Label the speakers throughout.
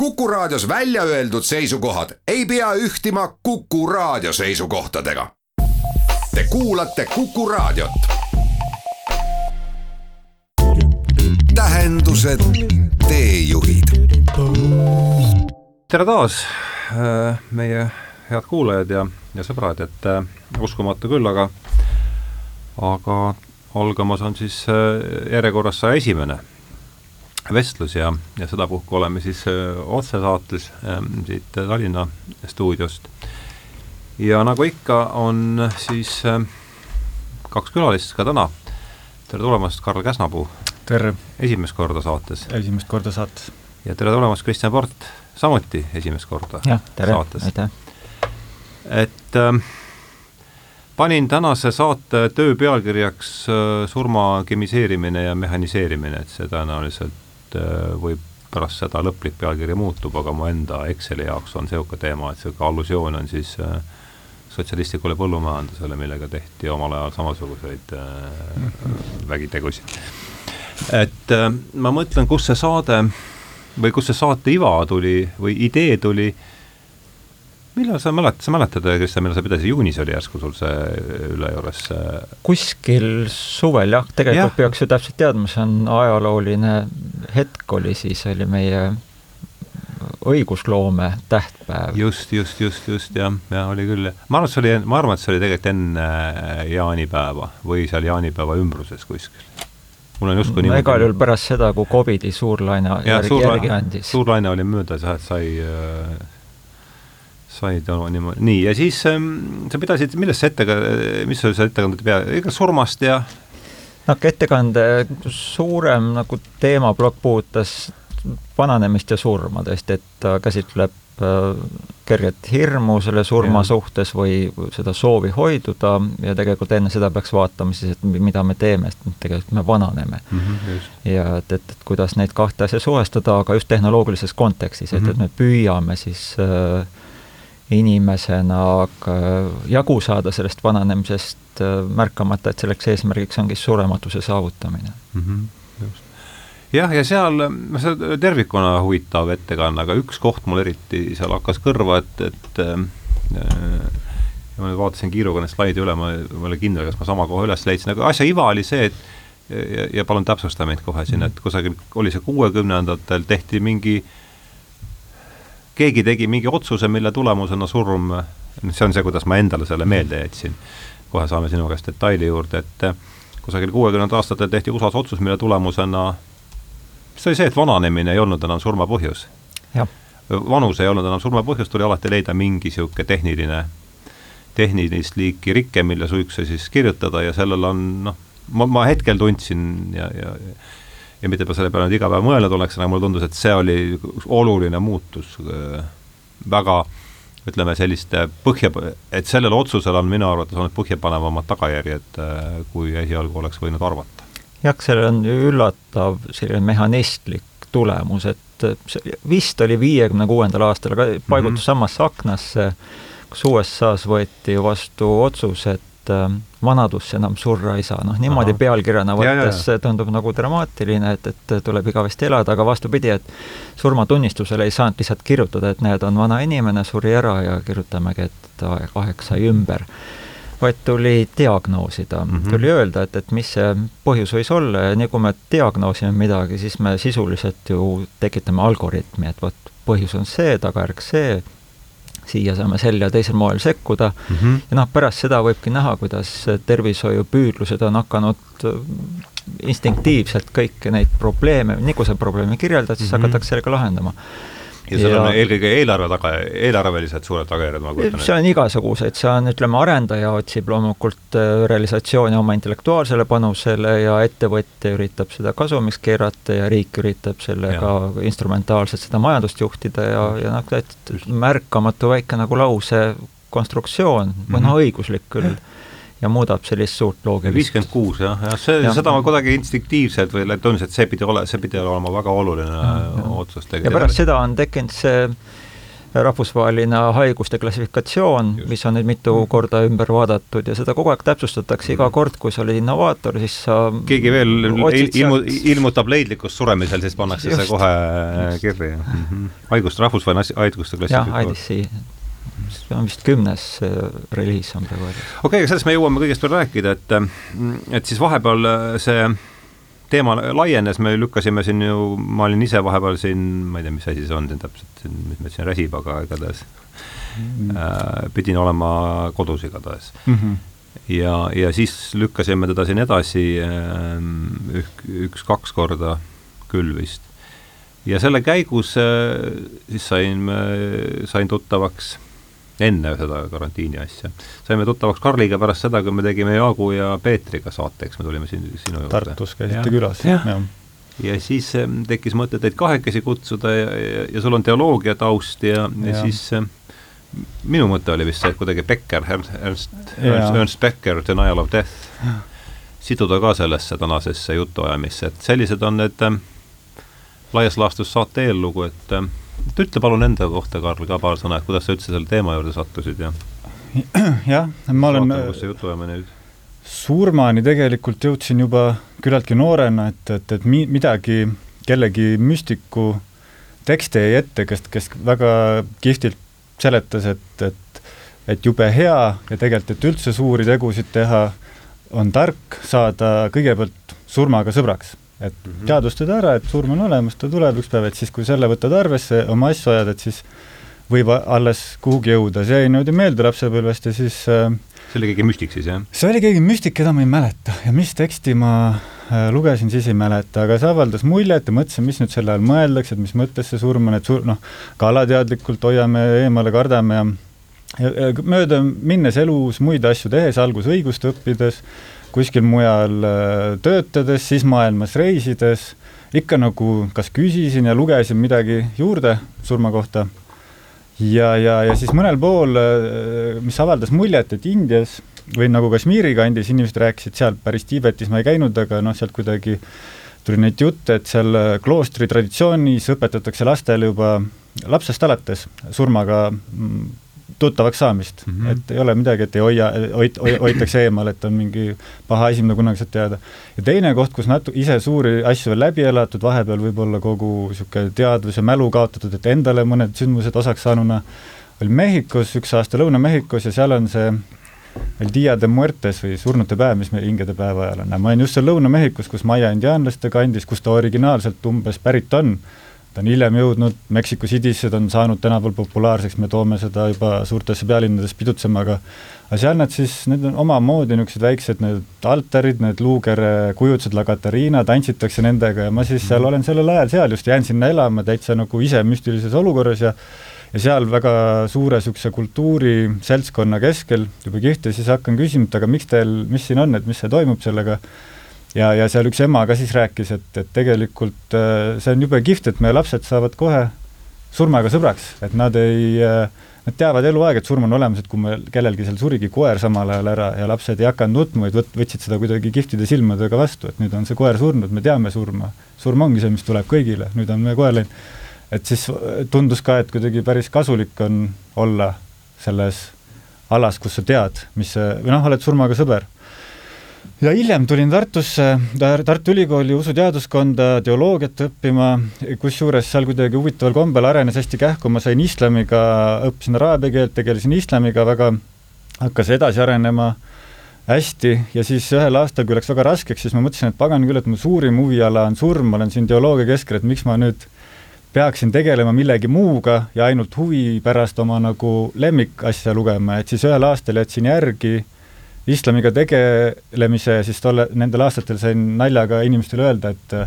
Speaker 1: Kuku Raadios välja öeldud seisukohad ei pea ühtima Kuku Raadio seisukohtadega. Te kuulate Kuku Raadiot. Tähendused, teejuhid.
Speaker 2: Tere taas, meie head kuulajad ja sõbrad, et uskumatu küll, aga algamas on siis järjekorras 101. vestlus ja sedapuhku oleme siis otsesaates siit Tallinna stuudiost. Ja nagu ikka on siis kaks külalist ka täna. Tere tulemast, Karl Käsnapuu.
Speaker 3: Tere.
Speaker 2: Esimest korda saates.
Speaker 3: Esimest korda saates.
Speaker 2: Ja tere tulemast, Kristjan Port, samuti esimest korda
Speaker 3: tere.
Speaker 2: Saates.
Speaker 3: Aitäh.
Speaker 2: Et panin tänase saate töö pealkirjaks surma kemiseerimine ja mehaniseerimine, et see tõenäoliselt võib pärast seda lõplik pealkirja muutub, aga mu enda Exceli jaoks on seoka teema, et see allusioon on siis sotsialistikule põllumajandusele, millega tehti omal ajal samasuguseid vägitegusid. Et ma mõtlen, kus see saade või kus see saate iva tuli või idee tuli. Millal sa mäletad, Kristjan, millal sa pidasid? Juunis oli järsku sul see üle juures?
Speaker 3: Kuskil suvel, jah. Tegelikult peaks ju täpselt teadma, see on ajalooline hetk oli, siis oli meie õigusloome tähtpäev. Just, ja oli küll. Ma arvan, et see oli tegelikult enne jaanipäeva või seal jaanipäeva ümbruses kuskil. Mul on justkui niimoodi. Igal juhul pärast seda, kui COVID-i suurlaine järgi andis. Suurlaine oli möödas, et sai niimoodi. Nii, ja siis sa pidasid, mis oli see ettekande pea? Ega surmast ja... ettekande suurem teemablokk puudutas vananemist ja surma, tõesti, et ta käsitleb kerget hirmu selle surma suhtes või seda soovi hoiduda ja tegelikult enne seda peaks vaatama siis, et mida me teeme, sest tegelikult me vananeme. Ja et kuidas neid kahte asja suhestada, aga just tehnoloogilises kontekstis, et me püüame siis inimesena jagu saada sellest vananemisest märkamata, et selleks eesmärgiks ongi surematuse saavutamine.
Speaker 2: Just. Ja seal tervikuna huvitav ettekanne, aga üks koht mul eriti seal hakkas kõrva, et ma vaatasin kiiruga need slaidi üle, ma olen kindel, kas ma sama koha üles leidsin, aga asja iva oli see, et ja palun täpsusta meid kohe siin, et kusagil oli see 60-ndatel tehti keegi tegi mingi otsuse, mille tulemusena surm, see on see, kuidas ma endale selle meelde jätsin, kohe saame sinu käest detaili juurde, et kusagil 60 aastatel tehti USAs otsus, mille tulemusena see oli see, et vananemine ei olnud enam surma põhjus. Vanus ei olnud enam surma põhjus, tuli alati leida mingi siuke tehnilist liiki rikke, mille suiks see siis kirjutada ja sellel on, ma hetkel tundsin ja mitte selle peale nüüd iga päev mõelnud oleks, aga mulle tundus, et see oli oluline muutus väga, ütleme selliste et sellel otsusel on minu arvates olnud põhjapanevamad tagajärjed, kui esialgu oleks võinud arvata. Jah, sellel on üllatav selline mehhanistlik tulemus, et vist oli 56. aastal, aga paigutus samasse aknasse, kus USAs võeti vastu otsus, et vanadusse enam surra ei saa. Niimoodi pealkirjana võttes tundub nagu dramaatiline, et tuleb igavesti elada, aga vastupidi, et surmatunnistusele ei saanud lihtsalt kirjutada, et need on vana inimene, suri ära ja kirjutamegi, et aeg sai ümber. Vaid tuli diagnoosida. Tuli öelda, et mis see põhjus võis olla ja nii kui me diagnoosime midagi, siis me sisuliselt ju tekitame algoritmi, et põhjus on see, tagajärg see, siia saame sel ja teisel moel sekkuda ja pärast seda võibki näha, kuidas tervishoiupüüdlused on hakanud instinktiivselt kõiki neid probleeme, nii kui sa probleemi kirjeldad, siis hakatakse sellega lahendama. Ja see on eelkõige eelarvelised suured tagajärjed, ma kujutan. See on igasuguseid, see on, ütleme, arendaja otsib loomulikult realisatsiooni oma intellektuaalsele panusele ja ettevõtja üritab seda kasumiks keerata ja riik üritab sellega instrumentaalselt seda majandust juhtida ja märkamatu väike nagu lause konstruktsioon või õiguslik küll ja muudab sellist suurt loogilist. 56, seda ma kuidagi instinktiivselt või tunnis, et see pidi olema väga oluline otsus.
Speaker 3: Ja pärast seda on tekkinud see rahvusvaheline haiguste klassifikatsioon, mis on nüüd mitu korda ümber vaadatud ja seda kogu aeg täpsustatakse iga kord, kui sa oled innovaator, siis sa
Speaker 2: keegi veel ilmutab leidlikkust suremisel, siis pannakse see kohe kirja. Rahvusvaheline haiguste klassifikatsioon.
Speaker 3: Jah, IDC. See on vist 10. reliis on praegu.
Speaker 2: Okei, sellest me jõuame kõigest veel rääkida, et siis vahepeal see teema laienes, me lükkasime siin ju, ma olin ise vahepeal siin, ma ei tea, mis asi see on siin täpselt, mis me siin räsib, aga igatahes pidin olema kodus igatahes. Ja siis lükkasime teda siin edasi 1-2 korda küll vist. Ja selle käigus siis sain tuttavaks enne seda karantiini asja. Saime tuttavaks Karliga pärast seda, kui me tegime Jaagu ja Peetriga saateks, me tulime sinu juurde.
Speaker 4: Tartus käisite külas.
Speaker 2: Ja siis tekkis mõte teid kahekesi kutsuda ja sul on teoloogia taust ja siis minu mõte oli vist see, et kuidagi Becker, Ernst Becker, Denial of Death, siduda ka sellesse tänasesse jutuajamisse, et sellised on need laias laastus saate eellugu, et ütle palun enda kohta, Karl, ka paar sõna, et kuidas sa üldse selle teema juurde sattusid ja
Speaker 4: ma olen surmani tegelikult jõudsin juba küllaltki noorena, et midagi kellegi müstiku tekste jäi ette, kes väga kihvtilt seletas, et jube hea ja tegelikult, et üldse suuri tegusid teha, on tark saada kõigepealt surmaga sõbraks. Et teadvustada ära, et surm on olemas, ta tuleb üks päev, et siis kui selle võtad arvesse oma asju ajad, et siis võib alles kuhugi jõuda. See ei nõudi meelde lapsepõlvest ja siis
Speaker 2: see oli keegi müstik siis, jah?
Speaker 4: See oli keegi müstik, keda ma ei mäleta ja mis teksti ma lugesin, siis ei mäleta, aga see avaldas muljet ja mõtlesin, mis nüüd selle all mõeldaks, et mis mõttes see surm on, et ka alateadlikult hoiame eemale, kardame ja mööda minnes elus muid asju tehes, algus õigust õppides, kuskil mujal töötades, siis maailmas reisides, ikka nagu kas küsisin ja lugesin midagi juurde surma kohta ja siis mõnel pool, mis avaldas muljet, et Indias või nagu Kashmiri kandis inimesed rääkisid seal, päris Tiibetis ma ei käinud, aga sealt kuidagi tuli neid jutte, et seal kloostri traditsioonis õpetatakse lastele juba lapsest alates surmaga tuttavaks saamist, et ei ole midagi, et ei hoitakse eemal, et on mingi paha asi, mida kunagi saad teada. Ja teine koht, kus ise suuri asju veel läbi elatud, vahepeal võib-olla kogu teadvus ja mälu kaotatud, et endale mõned sündmused osaks saanuna, oli Mehhikos, 1 aasta Lõuna-Mehhikos ja seal on see El Dia de Muertes või surnute päev, mis meil hingede päeva ajal on. Ma olen just seal Lõuna-Mehhikos, kus maja indiaanlaste kandis, kus ta originaalselt umbes pärit on. Ta on hiljem jõudnud, Mexico City's on saanud tänaval populaarseks, me toome seda juba suurtesse pealinnades pidutsema, aga seal need on omamoodi niisugused väiksed need altarid, need luugere kujutused, La Catarina, tantsitakse nendega ja ma siis seal olen sellel ajal seal just, jään sinna elama täitsa nagu ise müstilises olukorras ja seal väga suure niisuguse kultuuri seltskonna keskel juba kihti, siis hakkan küsima, aga mis siin on, et mis see toimub sellega. Ja seal üks ema ka siis rääkis, et tegelikult see on jube kihvt, et meie lapsed saavad kohe surmaga sõbraks, et nad teavad eluaeg, et surm on olemas, et kui meil kellelgi seal surigi koer samal ajal ära ja lapsed ei hakanud nutma, vaid võtsid seda kuidagi kihvtide silmadega vastu, et nüüd on see koer surnud, me teame surma. Surm ongi see, mis tuleb kõigile, nüüd on meie koer läinud. Et siis tundus ka, et kuidagi päris kasulik on olla selles alas, kus sa tead, oled surmaga sõber. Ja hiljem tulin Tartusse, Tartu Ülikooli usuteaduskonda teoloogiat õppima, kus juures seal kuidagi huvitaval kombel arenes hästi kähku, ma sain islamiga, õppisin araabia keelt, tegelesin islamiga, väga hakkas edasi arenema hästi ja siis ühel aastal, kui läks väga raskeks, siis ma mõtlesin, et pagan küll, et mu suurim huviala on surm, ma olen siin teoloogia keskel, et miks ma nüüd peaksin tegelema millegi muuga ja ainult huvi pärast oma nagu lemmikasja lugema, et siis ühel aastal jätsin järgi islamiga tegelemise ja siis nendel aastatel sain naljaga inimestele öelda,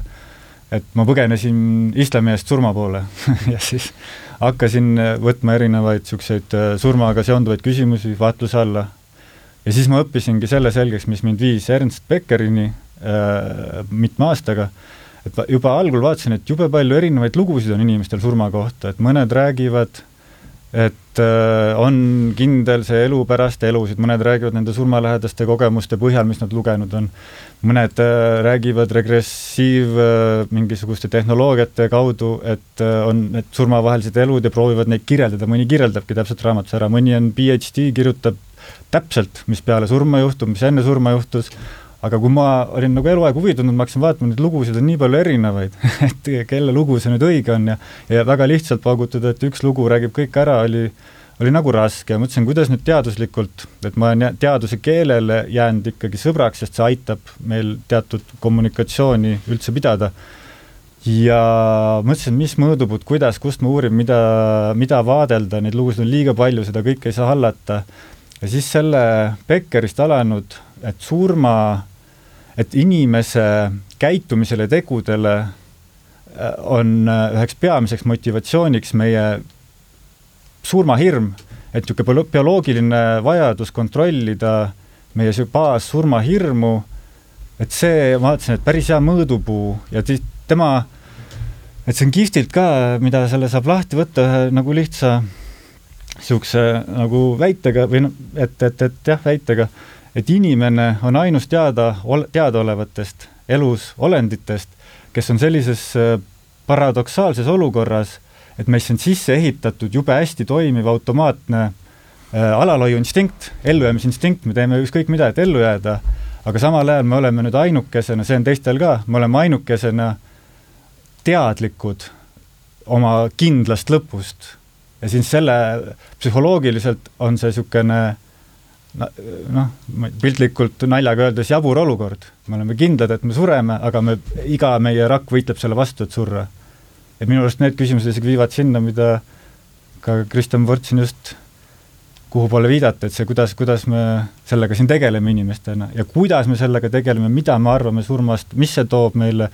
Speaker 4: et ma põgenesin islami eest surma poole ja siis hakkasin võtma erinevaid selliseid surmaga seonduvaid küsimusi vaatluse alla. Ja siis ma õppisingi selle selgeks, mis mind viis Ernst Beckerini mitme aastaga, et juba algul vaatasin, et jube palju erinevaid lugusid on inimestel surma kohta, et mõned räägivad, et on kindel see elu pärast elusid, mõned räägivad nende surmalähedaste kogemuste põhjal, mis nad lugenud on, mõned räägivad mingisuguste tehnoloogiate kaudu, et on need surmavahelised elud ja proovivad neid kirjeldada, mõni kirjeldabki täpselt raamatus ära, mõni on PhD, kirjutab täpselt, mis peale surma juhtub, mis enne surma juhtus, aga kui ma olin nagu eluaeg huvitunud, ma hakkasin vaatama, neid lugusid on nii palju erinevaid, et kelle lugu see nüüd õige on ja väga lihtsalt paugutada, et üks lugu räägib kõik ära, oli nagu raske ja mõtlesin, kuidas nüüd teaduslikult, et ma olen teaduse keelele jäänud ikkagi sõbraks, sest see aitab meil teatud kommunikatsiooni üldse pidada. Ja mõtlesin, mis mõõdupuud, kuidas, kust ma uurin, mida vaadelda, neid lugusid on liiga palju, seda kõike ei saa hallata. Ja siis selle Beckerist alanud, et inimese käitumisele tegudele on üheks peamiseks motivatsiooniks meie surmahirm, et bioloogiline vajadus kontrollida meie baas surmahirmu, et see, ma vaatasin, et päris hea mõõdupuu ja tema, et see on kihvtilt ka, mida selle saab lahti võtta nagu lihtsa siukse nagu väitega või väitega, et inimene on ainus teadaolevatest elus olenditest, kes on sellises paradoksaalses olukorras, et meis on sisse ehitatud jube hästi toimiv automaatne alalhoiu instinkt, ellujäämisinstinkt, me teeme ükskõik mida, et ellu jääda, aga samal ajal me oleme nüüd ainukesena, see on teistel ka, me oleme ainukesena teadlikud oma kindlast lõpust ja siis selle psühholoogiliselt on see niisugune piltlikult naljaga öeldes jabur olukord. Me oleme kindlad, et me sureme, aga iga meie rakk võitleb selle vastu, et surra. Ja minu arust need küsimused isegi viivad sinna, mida ka Kristjan Võrtsin just kuhu poole viidata, et see, kuidas me sellega siin tegeleme inimestena ja kuidas me sellega tegeleme, mida me arvame surmast, mis see toob meile.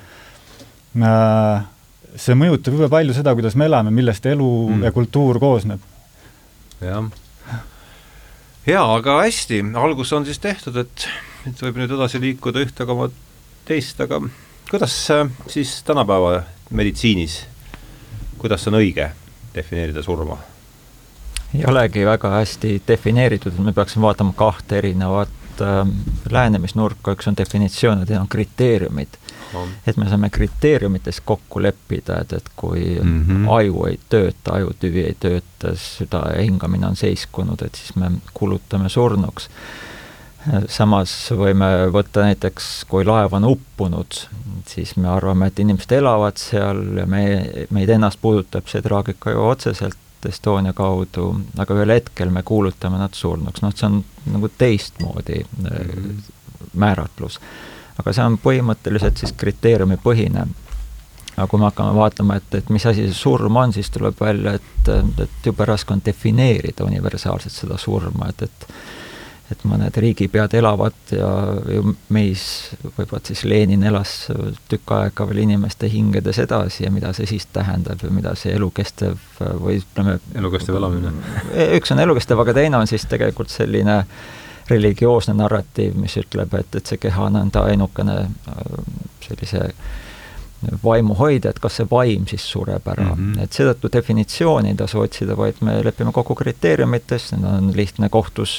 Speaker 4: See mõjutab juba palju seda, kuidas me elame, millest elu ja kultuur koosneb.
Speaker 2: Jah. Ja, aga hästi, algus on siis tehtud, et võib nüüd edasi liikuda ühte aga teist, aga kuidas siis tänapäeva meditsiinis, kuidas on õige defineerida surma?
Speaker 3: Ei olegi väga hästi defineeritud, et me peaksime vaatama kahte erinevat lähenemisnurka, üks on definitsioon ja teine on kriteeriumid. Et me saame kriteeriumites kokku leppida, et kui aju ei tööta, ajutüvi ei tööta, süda ja hingamine on seiskunud, et siis me kulutame surnuks. Samas võime võtta näiteks, kui laev on uppunud, siis me arvame, et inimesed elavad seal ja meid ennast puudutab see traagika ju otseselt Estonia kaudu, aga ühel hetkel me kuulutame nad surnuks. See on nagu teistmoodi määratlus. Aga see on põhimõtteliselt siis kriteeriumi põhine. Aga kui me hakkame vaatama, et mis asi see surm on, siis tuleb välja, et juba raske on defineerida universaalselt seda surma, et mõned riigipead elavad ja meis võivad siis Lenin elas tükk aega veel inimeste hingedes edasi ja mida see siis tähendab ja mida see elukestev või ütleme...
Speaker 2: Elukestev elamine.
Speaker 3: Üks on elukestev, aga teine on siis tegelikult selline religioosne narratiiv, mis ütleb, et see keha on enda ainukene sellise vaimuhoidja, et kas see vaim siis sureb ära. Et seetõttu definitsiooni ei tasu otsida, vaid me lepime kokku kriteeriumites, need on lihtne kohtus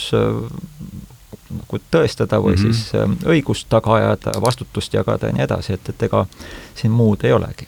Speaker 3: tõestada või siis õigust taga ajada, vastutust jagada ja nii edasi, et ega siin muud ei olegi.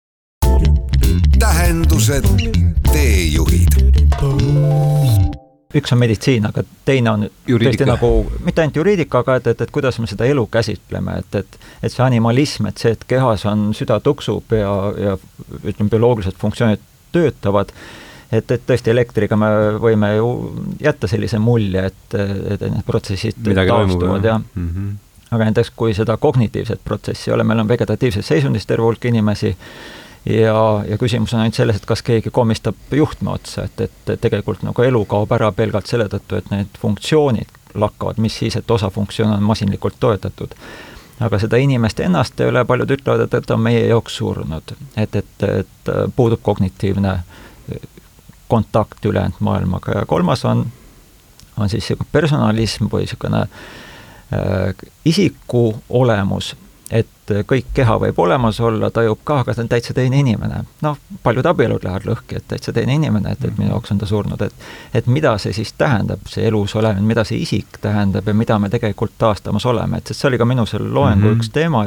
Speaker 1: Tähendused, teejuhid.
Speaker 3: Üks on meditsiin, aga teine on tõesti nagu, mitte ainult juriidika, aga et kuidas me seda elu käsitleme, et see animalism, et see, et kehas on süda tuksub ja ütleme, bioloogilised funktsioonid töötavad, et tõesti elektriga me võime ju jätta sellise mulje, et need protsessid taastuvad. Aga näiteks, kui seda kognitiivset protsessi ole, meil on vegetatiivses seisundis terve hulk inimesi, ja küsimus on ainult selles, et kas keegi komistab juhtme otsa, et tegelikult nagu elu kaob ära pelgalt selle tõttu, et need funktsioonid lakkavad, mis siis, et osa funktsioon on masinlikult toetatud. Aga seda inimest ennast ei ole, paljud ütlevad, et on meie jaoks surnud, et puudub kognitiivne kontakt ülejäänud maailmaga ja kolmas on siis personalism või niisugune isiku olemus, et kõik keha võib olemas olla, tajub ka, aga ta on täitsa teine inimene. Noh, paljud abielud lähevad lõhki, et täitsa teine inimene, et minu jaoks on ta surnud, et mida see siis tähendab, see elus olemine, mida see isik tähendab ja mida me tegelikult taastamas oleme, et sest see oli ka minu selle loengu üks teema,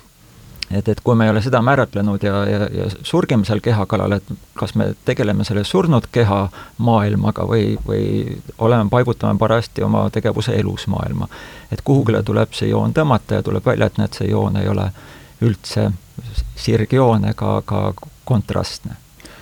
Speaker 3: et kui me ei ole seda määratlenud ja surgime seal keha kallal, et kas me tegeleme selle surnud keha maailmaga või paigutame parasti oma tegevuse elus maailma. Et kuhugile tuleb see joon tõmmata ja tuleb välja, et need see joon ei ole üldse sirgjoon ega kontrastne.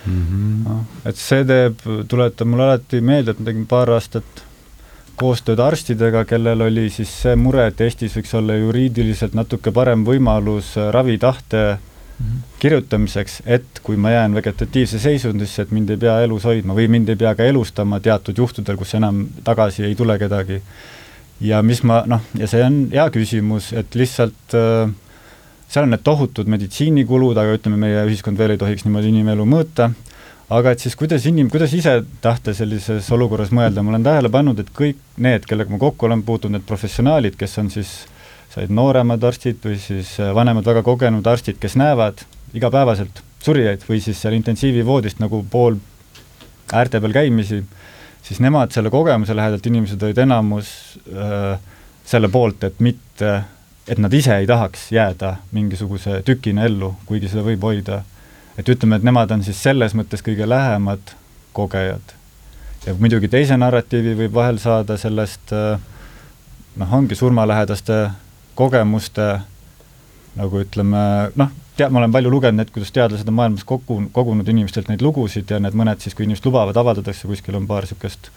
Speaker 4: Et see tuletab mulle alati meelde, et ma tegin paar aastat koostööd arstidega, kellel oli siis see mure, et Eestis võiks olla juriidiliselt natuke parem võimalus ravitahte kirjutamiseks, et kui ma jään vegetatiivse seisundisse, et mind ei pea elus hoidma või mind ei pea ka elustama teatud juhtudel, kus enam tagasi ei tule kedagi. Ja ja see on hea küsimus, et lihtsalt seal on need tohutud meditsiinikulud, aga ütleme, meie ühiskond veel ei tohiks niimoodi inimelu mõõta. Aga et siis kuidas ise tahta sellises olukorras mõelda, ma olen tähele pannud, et kõik need, kellega ma kokku olen puutunud, need professionaalid, kes on siis said nooremad arstid või siis vanemad väga kogenud arstid, kes näevad igapäevaselt surijaid või siis seal intensiivivoodist nagu pool äärte peal käimisi, siis nemad selle kogemuse lähedalt inimesed olid enamus selle poolt, et nad ise ei tahaks jääda mingisuguse tükina ellu, kuigi seda võib hoida. Et ütleme, et nemad on siis selles mõttes kõige lähemad kogejad. Ja muidugi teise narratiivi võib vahel saada sellest, ongi surmalähedaste kogemuste, nagu ütleme, ma olen palju lugenud need, kuidas teadlased on maailmas kogunud inimestelt neid lugusid ja need mõned siis, kui inimesed lubavad, avaldatakse, kuskil on paar sükest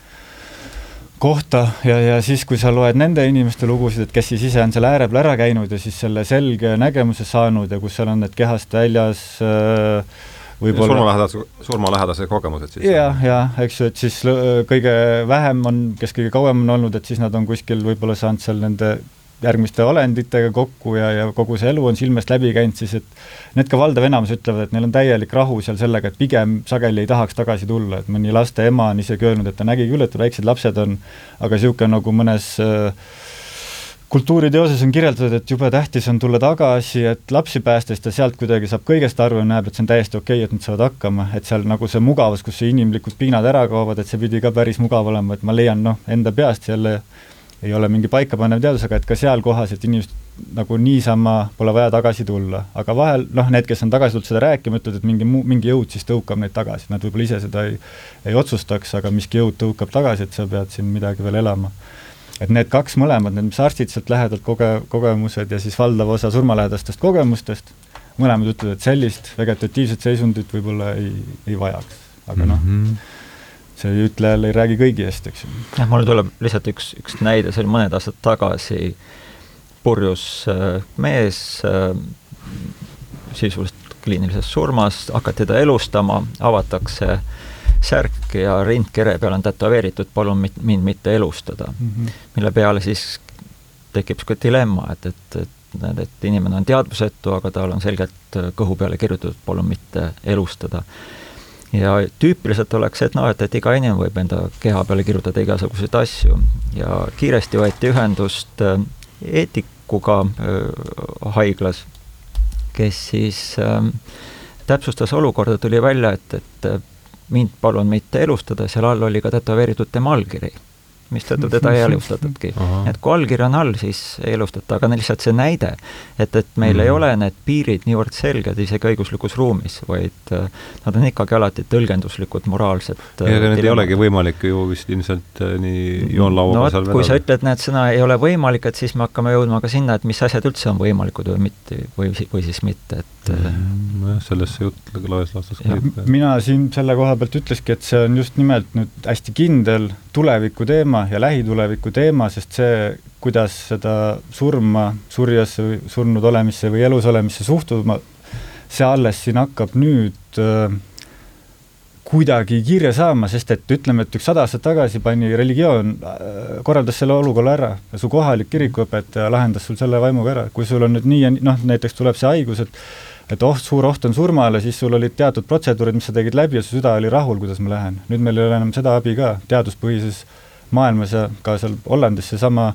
Speaker 4: kohta ja siis, kui sa loed nende inimeste lugusid, et kes siis ise on selle ääre peal ära käinud ja siis selle selge nägemuse saanud ja kus seal on need kehast väljas
Speaker 2: surmalähedase kogemused siis.
Speaker 4: Ja, eks ju, et siis kõige vähem on, kes kõige kauem on olnud, et siis nad on kuskil võib-olla saanud seal nende järgmiste olenditega kokku ja kogu see elu on silmest läbi käinud, siis et need ka valdav enamus ütlevad, et neil on täielik rahu seal sellega, et pigem sageli ei tahaks tagasi tulla, et mõni laste ema on isegi öelnud, et ta nägi küll, et väiksed lapsed on, aga siuke nagu mõnes kultuuriteoses on kirjeldatud, et jube tähtis on tulla tagasi, et lapsi päästest ja sealt kuidagi saab kõigest aru ja näeb, et see on täiesti okei, et nad saavad hakkama, et seal nagu see mugavus, kus see inimlikud piinad ära kaovad, et see pidi ka päris mugav olema, et ma leian enda peast jälle ei ole mingi paikapanev teadus, aga et ka seal kohas, et inimesed nagu niisama pole vaja tagasi tulla. Aga vahel, need, kes on tagasi tulnud seda rääkima, ütlevad, et mingi jõud siis tõukab neid tagasi. Nad võib-olla ise seda ei otsustaks, aga miski jõud tõukab tagasi, et sa pead siin midagi veel elama. Et need kaks mõlemad, need mis arstid sealt lähedalt kogemused ja siis valdav osa surmalähedastest kogemustest, mõlemad ütlevad, et sellist vegetatiivset seisundit võib-olla ei vajaks. Aga see ütlejal ei räägi kõigi eest, eks ju.
Speaker 3: Ja, mul tuleb lihtsalt üks näide, see oli mõned aastad tagasi purjus mees sisuliselt kliinilises surmas, hakati ta elustama, avatakse särk ja rindkere peal on tätoveeritud, palun mind mitte elustada. Mille peale siis tekib ka dilemma, et inimene on teadvusetu, aga tal on selgelt kõhu peale kirjutatud, palun mitte elustada. Ja tüüpiliselt oleks, et iga inimene võib enda keha peale kirjutada igasuguseid asju ja kiiresti võeti ühendust eetikuga haiglas, kes siis täpsustas olukorda, tuli välja, et mind palun mitte elustada, seal all oli ka tätoveeritud tema allkiri, mistõttu teda ei elustatudki. Et kui allkiri on all, siis ei elustata, aga lihtsalt see näide, et meil ei ole need piirid niivõrd selged isegi õiguslikus ruumis, vaid nad on ikkagi alati tõlgenduslikud, moraalsed.
Speaker 2: Ja need ei olegi võimalik ju vist ilmselt nii joonlauaga seal vedada.
Speaker 3: Kui sa ütled, et sõna ei ole võimalik, et siis me hakkame jõudma ka sinna, et mis asjad üldse on võimalikud või siis mitte.
Speaker 2: Sellesse jutt laias laastus.
Speaker 4: Mina siin selle koha pealt ütleski, et see on just nimelt nüüd hästi kindel tuleviku teema ja lähituleviku teema, sest see, kuidas seda surma, surjasse või surnud olemisse või elus olemisse suhtuma, see alles siin hakkab nüüd kuidagi kirja saama, sest et ütleme, et 100 aastat tagasi pani religioon, korraldas selle olukorra ära ja su kohalik kirikuõpetaja lahendas sul selle vaimuga ära. Kui sul on nüüd nii, näiteks tuleb see haigus, et suur oht on surmale, siis sul olid teatud protseduurid, mis sa tegid läbi ja su süda oli rahul, kuidas ma lähen. Nüüd meil ei ole enam seda abi ka teaduspõhises maailmas ja ka seal Hollandis seesama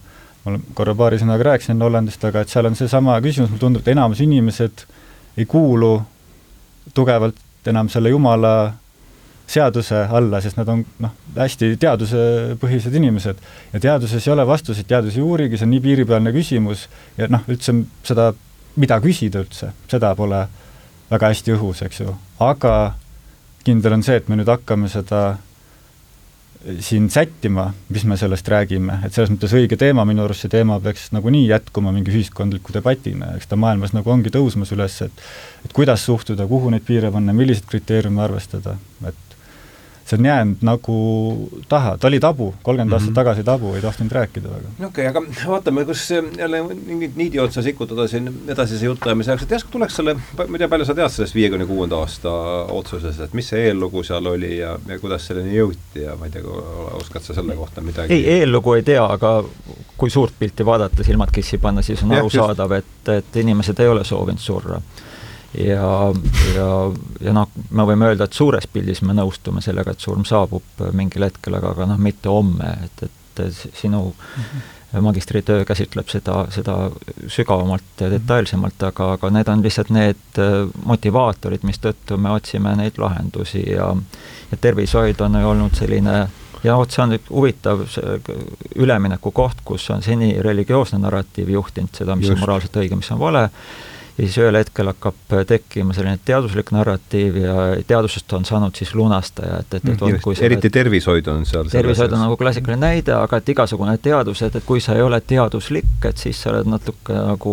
Speaker 4: ma korra paari sõnaga rääkisin Hollandist, aga et seal on see sama küsimus, mulle tundub, et enamus inimesed ei kuulu tugevalt enam selle Jumala seaduse alla, sest nad on hästi teadusepõhised inimesed ja teaduses ei ole vastuseid, teadus ei uurigi, see on nii piiripealne küsimus ja üldse seda, mida küsida üldse, seda pole väga hästi õhus, eks ju. Aga kindel on see, et me nüüd hakkame seda siin sättima, mis me sellest räägime, et selles mõttes õige teema, minu arust see teema peaks nagu nii jätkuma mingi ühiskondliku debatina, eks ta maailmas nagu ongi tõusmas üles, et kuidas suhtuda, kuhu neid piire panna, millised kriteeriumi arvestada, et see on jäänud nagu taha, ta oli tabu, 30 aastat tagasi tabu, ei tahtnud rääkida väga.
Speaker 2: Okei, aga vaatame, kus jälle mingid niidi otsa sikutada siin edasise juttajamise jaoks, et järsku tuleks selle, ma ei tea, palju sa tead sellest 56. aasta otsuses, et mis see eellugu seal oli ja kuidas selleni jõuti ja ma ei tea, oskad sa selle kohta midagi?
Speaker 3: Ei, eellugu ei tea, aga kui suurt pilti vaadata, silmad kissi panna, siis on arusaadav, et inimesed ei ole soovinud surra. Ja me võime öelda, et suures pildis me nõustume sellega, et surm saabub mingil hetkel, aga mitte homme, et sinu magistritöö käsitleb seda sügavamalt ja detailsemalt, aga need on lihtsalt need motivaatorid, mis tõttu me otsime neid lahendusi ja tervishoid on olnud selline ja see on huvitav ülemineku koht, kus on seni religioosne narratiiv juhtinud seda, mis on moraalselt õige, mis on vale, ja siis ühel hetkel hakkab tekkima selline teaduslik narratiiv ja teadusest on saanud siis lunastaja.
Speaker 2: Eriti tervishoid on seal.
Speaker 3: Tervishoid on nagu klassikaline näide, aga et igasugune teadus, et kui sa ei ole teaduslik, et siis sa oled natuke nagu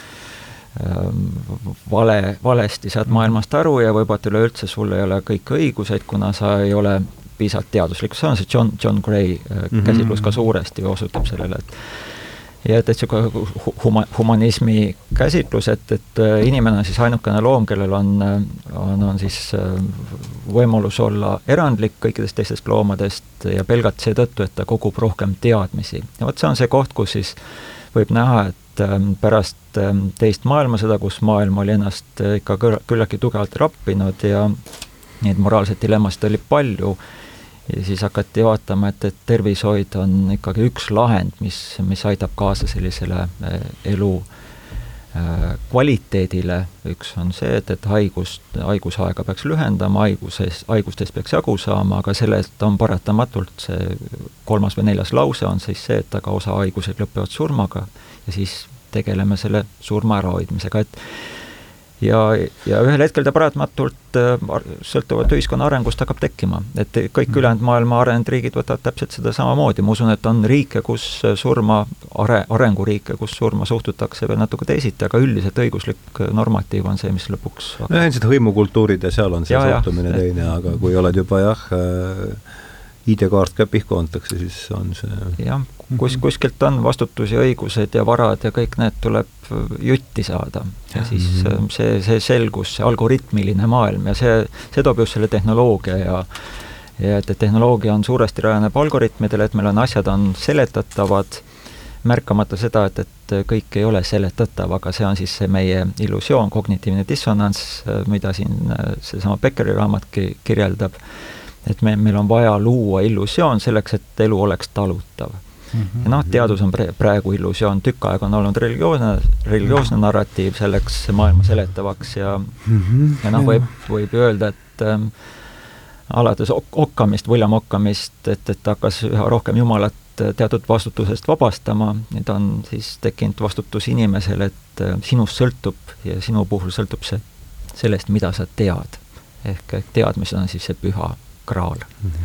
Speaker 3: valesti saad maailmast aru ja võib-olla üleüldse sul ei ole kõik õiguseid, kuna sa ei ole piisavalt teaduslik. See on see John Gray käsitlus ka suuresti osutab sellele, ja et humanismi käsitlus, et inimene on siis ainukene loom, kellel on siis võimalus olla erandlik kõikidest teistest loomadest ja pelgalt seetõttu, et ta kogub rohkem teadmisi. Ja see on see koht, kus siis võib näha, et pärast teist maailmasõda, kus maailm oli ennast ikka küllaki tugevalt rappinud ja neid moraalseid dilemmasid oli palju, ja siis hakati vaatama, et tervishoid on ikkagi üks lahend, mis aitab kaasa sellisele elu kvaliteedile. Üks on see, et haigusaega peaks lühendama, haigustest peaks jagu saama, aga sellest on paratamatult see 3. või 4. lause on siis see, et aga osa haigused lõpevad surmaga ja siis tegeleme selle surma ärahoidmisega, ja ühel hetkel ta paratamatult sõltuvalt ühiskonna arengust hakkab tekkima, et kõik ülejäänud maailma arenenud riigid võtavad täpselt seda samamoodi. Ma usun, et on riike, kus surma, arenguriike, kus surma suhtutakse veel natuke teisiti, aga üldiselt õiguslik normatiiv on see, mis lõpuks
Speaker 2: endiselt hõimukultuurid ja seal on see suhtumine teine, aga kui oled juba ID-kaart ka pihku antakse, siis on see...
Speaker 3: Jah, kuskilt on vastutus ja õigused ja varad ja kõik need tuleb jutti saada. Ja siis see selgus, see algoritmiline maailm ja see toob just selle tehnoloogia ja et tehnoloogia on suuresti rajaneb algoritmidele, et meil on asjad on seletatavad, märkamata seda, et kõik ei ole seletatav, aga see on siis see meie illusioon, kognitiivne dissonants, mida siin seesama Beckeri raamat kirjeldab, et meil on vaja luua illusioon selleks, et elu oleks talutav. Ja teadus on praegu illusioon, tükk aeg on olnud religioosne narratiiv selleks maailma seletavaks ja võib öelda, et alates William Okkamist, et hakkas üha rohkem Jumalat teatud vastutusest vabastama, nüüd on siis tekkinud vastutus inimesele, et sinust sõltub ja sinu puhul sõltub see sellest, mida sa tead. Ehk teadmised on siis see püha kraal.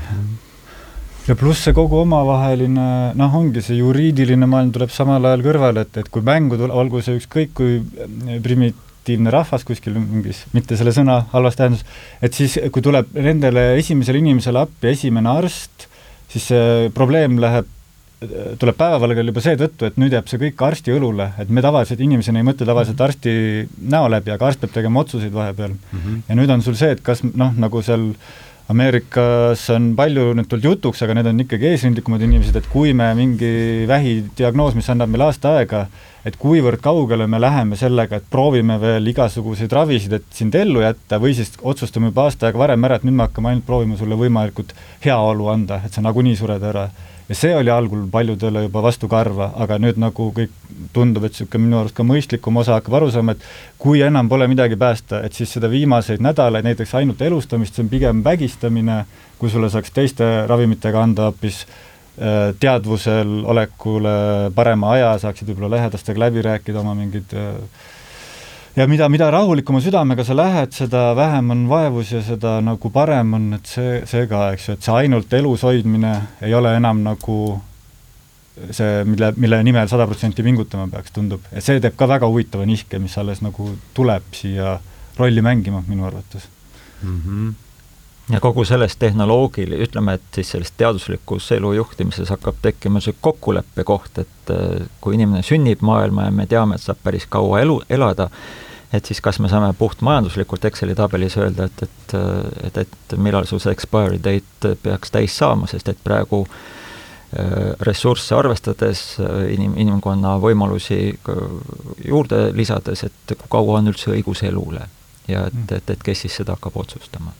Speaker 4: Ja pluss see kogu omavaheline, ongi see juriidiline maailm tuleb samal ajal kõrvale, et kui mängu olgu see ükskõik kui primitiivne rahvas kuskil mingis, mitte selle sõna halvas tähendus, et siis kui tuleb nendele esimesele inimesele appi esimene arst, siis see probleem tuleb päevavalgel juba seetõttu, et nüüd jääb see kõik arsti õlule, et me tavaliselt inimesena ei mõtle tavaliselt arsti näo läbi, aga arst peab tegema otsuseid vahepeal. Ja nüüd on sul see, et kas nagu seal Ameerikas on palju nüüd tulnud jutuks, aga need on ikkagi eesrindlikumad inimesed, et kui me mingi vähidiagnoos, mis annab meil aasta aega, et kuivõrd kaugele me läheme sellega, et proovime veel igasuguseid ravisid, et sind ellu jätta või siis otsustame juba aasta aega varem ära, et nüüd me hakkame ainult proovima sulle võimalikult heaolu anda, et sa nagunii sured ära. ja see oli algul paljudele juba vastukarva, aga nüüd nagu kõik tundub, et niisugune minu arust ka mõistlikum osa hakkab aru saama, et kui enam pole midagi päästa, et siis seda viimaseid nädalaid näiteks ainult elustamist, see on pigem vägistamine, kui sulle saaks teiste ravimitega anda hoopis teadvusel olekule parema aja, saaksid võib-olla lähedastega läbi rääkida oma mingid ja mida rahulikuma südamega sa lähed, seda vähem on vaevus ja seda nagu parem on, et see ka, eks ju, et see ainult elus hoidmine ei ole enam nagu see, mille nimel 100% pingutama peaks, tundub. Ja see teeb ka väga huvitava nihke, mis alles nagu tuleb siia rolli mängima minu arvates.
Speaker 3: Ja kogu sellest tehnoloogili, ütleme, et siis sellest teaduslikus elujuhtimises hakkab tekkima see kokkuleppe koht, et kui inimene sünnib maailma ja me teame, et saab päris kaua elada, et siis kas me saame puht majanduslikult Exceli tabelis öelda, et millal sul see expiry date peaks täis saama, sest et praegu ressursse arvestades, inimkonna võimalusi juurde lisades, et kui kaua on üldse õigus elule ja et kes siis seda hakkab otsustama.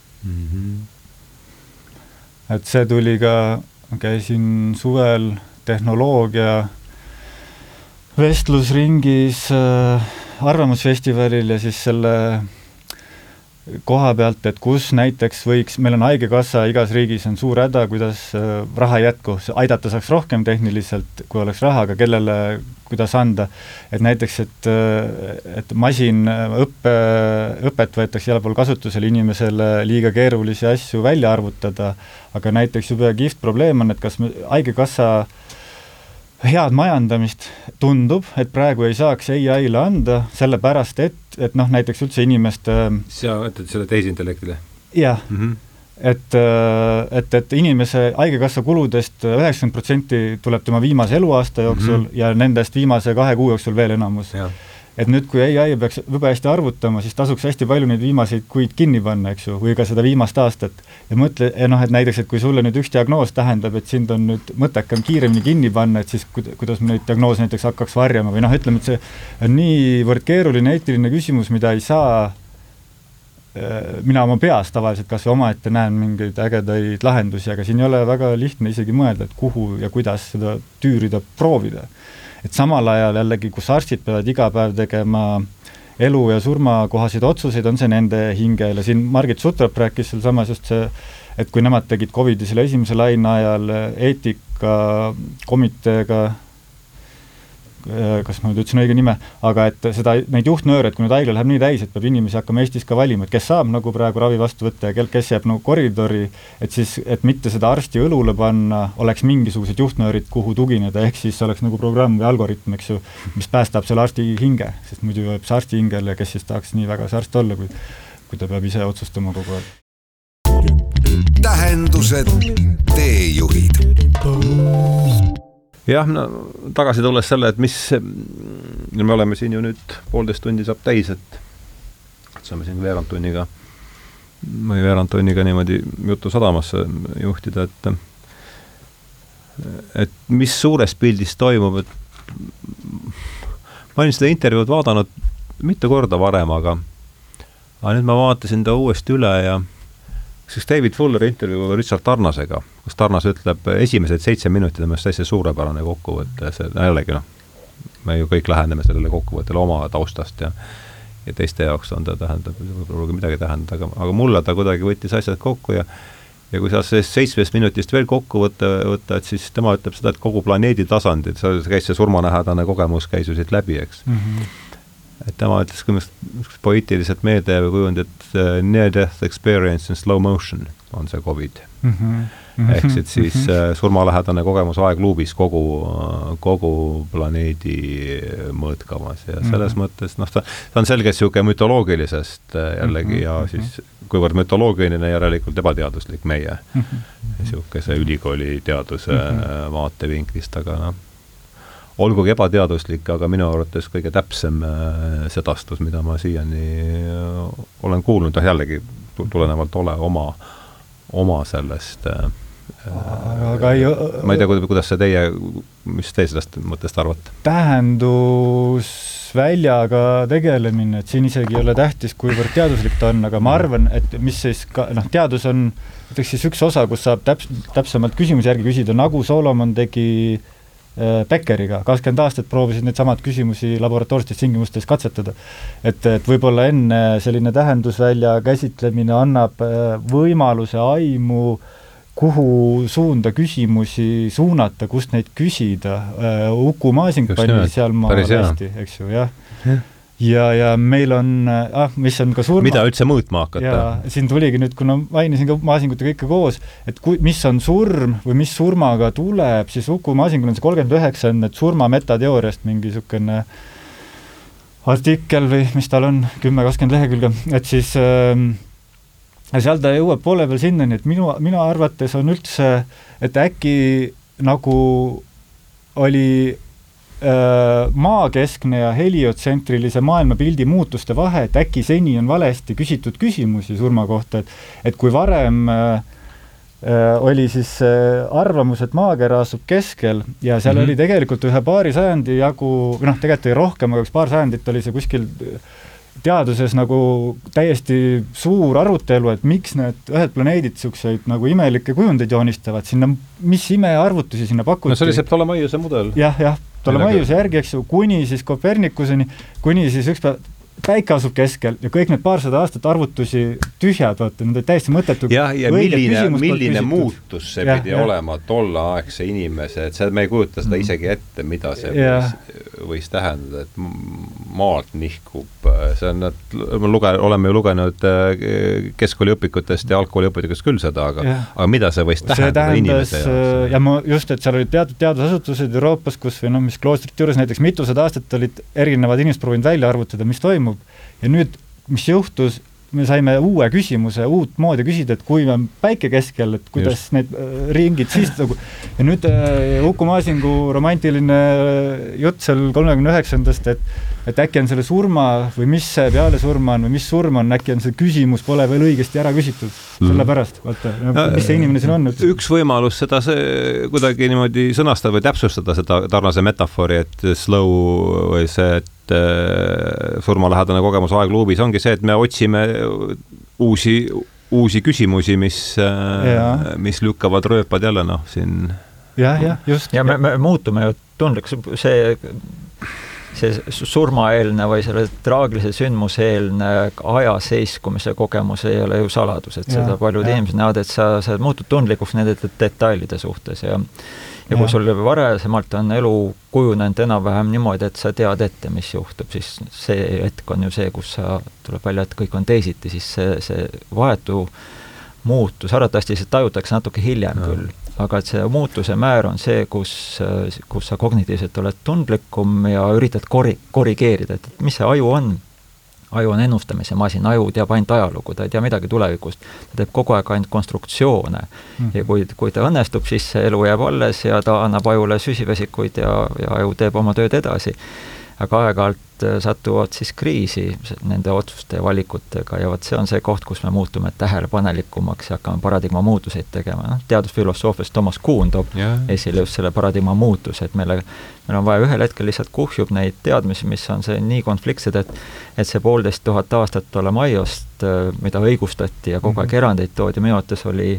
Speaker 4: Et see tuli ka, käisin suvel tehnoloogia vestlusringis arvamusfestivalil ja siis selle koha pealt, et kus näiteks võiks, meil on haigekassa, igas riigis on suur häda, kuidas raha ei jätku, aidata saaks rohkem tehniliselt, kui oleks raha, aga kellele, kuidas anda. Et näiteks, et õpet võetakse jälle pool kasutusele inimesele liiga keerulisi asju välja arvutada, aga näiteks jube kihvt probleem on, et kas haigekassa head majandamist tundub, et praegu ei saaks AI-le anda, sellepärast, et näiteks üldse inimeste...
Speaker 2: Sa ütled selle tehisintellektile?
Speaker 4: Jah, et inimese haigekassa kuludest 90% tuleb tema viimase eluaasta jooksul ja nendest viimase 2 kuu jooksul veel enamus. Ja. Et nüüd, kui AI peaks juba hästi arvutama, siis tasuks hästi palju neid viimaseid kuid kinni panna, eks ju, või ka seda viimast aastat. Ja mõtle, et näiteks, et kui sulle nüüd üks diagnoos tähendab, et sind on nüüd mõttekam kiiremini kinni panna, et siis kuidas me neid diagnoose näiteks hakkaks varjama, või ütleme, et see on niivõrd keeruline eetiline küsimus, mida ei saa mina oma peas tavaliselt kas või omaette näen mingeid ägedaid lahendusi, aga siin ei ole väga lihtne isegi mõelda, et kuhu ja kuidas seda tüürida, proovida. Et samal ajal jällegi, kus arstid peavad iga päev tegema elu ja surma kohaseid otsuseid, on see nende hingel ja siin Margit Sutrop rääkis seal samas just see, et kui nemad tegid COVID-i selle esimese laine ajal eetika komiteega, kas ma nüüd ütlesin õige nime, aga et neid juhtnööre, et kui nüüd haigla läheb nii täis, et peab inimesi hakkama Eestis ka valima, et kes saab nagu praegu ravi vastu võtta ja kes jääb nagu koridori, et siis, et mitte seda arsti õlule panna, oleks mingisugused juhtnöörid, kuhu tugineda, ehk siis oleks nagu programm või algoritm, eks ju, mis päästab selle arsti hinge, sest muidu jääb see arsti hingele, kes siis tahaks nii väga see arst olla, kui ta peab ise otsustama kogu aeg.
Speaker 1: Tähendused, teejuhid.
Speaker 2: Jah, tagasi tulles selle, et me oleme siin ju nüüd 1,5 tundi saab täis, et saame siin veerand tunniga niimoodi jutu sadamasse juhtida, et mis suures pildis toimub, et ma olin seda intervjuud vaadanud mitu korda varem, aga nüüd ma vaatasin ta uuesti üle ja siis David Fulleri intervjuu Richard Tarnasega, kus Tarnas ütleb esimesed 7 minutit on täiesti suurepärane kokkuvõte, jällegi me ju kõik läheneme sellele kokkuvõttele oma taustast ja teiste jaoks on ta tähendab, võib-olla midagi tähendada, aga mulle ta kuidagi võttis asjad kokku ja kui sa 7 minutist veel kokku võtta, et siis tema ütleb seda, et kogu planeedi tasandil, see käis see surmanähedane kogemus, käis ju siit läbi, eks. Et tema ütles küll poeetiliselt meelde või kujund, et near-death experience in slow motion on see COVID. Ehk siis surmalähedane kogemus aegluubis kogu planeedi mõõtkamas ja selles mõttes, ta on selgelt siuke mütoloogilisest jällegi ja siis kuivõrd mütoloogiline järelikult ebateaduslik meie siukese ülikooli teaduse vaatevinklist, aga olgugi ebateaduslik, aga minu arvates kõige täpsem sedastus, mida ma siiani olen kuulnud, jällegi tulenevalt oma sellest
Speaker 4: aga
Speaker 2: ma ei tea, kuidas see mis teie sellest mõttest arvate?
Speaker 4: Tähendus tähendusväljaga tegelemine, et siin isegi ei ole tähtis, kuivõrd teaduslik ta on, aga ma arvan, et mis siis ka, teadus on näiteks siis üks osa, kus saab täpsemalt küsimusi järgi küsida, nagu Solomon tegi Beckeriga, 20 aastat proovisid need samad küsimusi laboratoorsetes tingimustes katsetada. Et võib-olla enne selline tähendusvälja käsitlemine annab võimaluse aimu, kuhu suunda küsimusi suunata, kust neid küsida. Uku Masing pani seal maal hästi, eks ju, jah. Ja meil on, mis on ka surma...
Speaker 2: Mida üldse mõõtma hakata?
Speaker 4: Ja siin tuligi nüüd, kuna mainisin ka Masingute kõike koos, et mis on surm või mis surmaga tuleb, siis Uku Masingul on see 39 on need surma metateooriast mingi sukene artikkel või mis tal on, 10-20 lehekülge, et siis seal ta jõuab poole peal sinnani, et minu arvates on üldse, et äkki nagu oli maakeskne ja heliotsentrilise maailmapildi muutuste vahe, et äkki seni on valesti küsitud küsimusi surma kohta, et kui varem oli siis arvamus, et maakera asub keskel ja seal oli tegelikult ühe paari sajandi jagu, tegelikult ei rohkem, aga üks paar sajandit oli see kuskil teaduses nagu täiesti suur arutelu, et miks need ühed planeedid siukseid nagu imelikke kujundeid joonistavad, sinna, mis imearvutusi sinna pakuti.
Speaker 2: No see oli see Ptolemaiuse mudel.
Speaker 4: Jah, Ptolemaiuse järgi, eks ju, kuni siis Kopernikuseni, kuni siis üks päike asub keskel ja kõik need paarsada aastat arvutusi tühjad, vaata, need täiesti mõttetu.
Speaker 2: Ja milline muutus see pidi olema tollaegse inimese, et me ei kujuta seda isegi ette, mida see võis tähendada, et maalt nihkub, see on, oleme ju lugenud keskkooliõpikutest ja algkooliõpikutest küll seda, aga mida see võis tähendada inimese jaoks?
Speaker 4: Ja just, et seal olid teadusasutused Euroopas, kus või mis kloostrit juures näiteks mitusada aastat olid erinevad inimesed proovinud välja arvutada, mis toimub. Ja nüüd, mis juhtus, me saime uue küsimuse, uut moodi küsida, et kui on päike keskel, et kuidas need ringid siis ja nüüd Uku Masingu romantiline jutt seal 39-ndast, et äkki on selle surma või mis see peale surma on või mis surma on, äkki on see küsimus pole veel õigesti ära küsitud sellepärast, vaata, mis see inimene siin on nüüd?
Speaker 2: Üks võimalus seda kuidagi niimoodi sõnastada või täpsustada seda tarnase metafori, et slow või see, et surmalähedane kogemus aegluubis ongi see, et me otsime uusi küsimusi, mis lükkavad rööpad jälle siin.
Speaker 3: Just. Ja me muutume ju tundliks, see surmaeelne või selle traagilise sündmuseelne aja seiskumise kogemus ei ole ju saladus, et seda paljud inimesed näevad, et sa muutud tundlikuks nende detailide suhtes ja kui sul varasemalt on elu kujunenud enam-vähem niimoodi, et sa tead ette, mis juhtub, siis see hetk on ju see, kus tuleb välja, et kõik on teisiti, siis see vahetu muutus, arvatavasti see tajutakse natuke hiljem küll, aga et see muutuse määr on see, kus sa kognitiivselt oled tundlikum ja üritad korrigeerida, et mis see aju on. Aju on ennustamise masin, aju teab ainult ajalugu, ta ei tea midagi tulevikust, ta teeb kogu aeg ainult konstruktsioone ja kui ta õnnestub, siis see elu jääb alles ja ta annab ajule süsivesikuid ja aju teeb oma tööd edasi. Aga aeg-ajalt satuvad siis kriisi nende otsuste ja valikutega ja see on see koht, kus me muutume tähelepanelikumaks ja hakkame paradigma muutuseid tegema. Teadusfilosoofias Thomas Kuhn toob esile just selle paradigma muutuse, et meil on vaja ühel hetkel lihtsalt kuhjub neid teadmisi, mis on see nii konfliktsed, et see 1500 aastat Ptolemaiust, mida õigustati ja kogu aeg erandeid toodi, minu arvates oli